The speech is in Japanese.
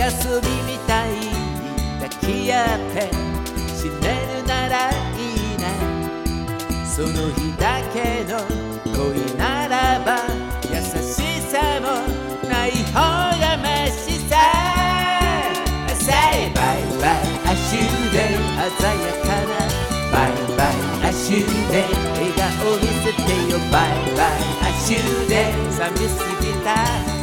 遊びみたいに抱き合って死ねるならいいね。その日だけの恋ならば優しさもない方がマシさ。 Say bye bye アシュレイ鮮やかなバイバイアシュレイ笑顔見せてよバイバイアシュレイ寂しすぎた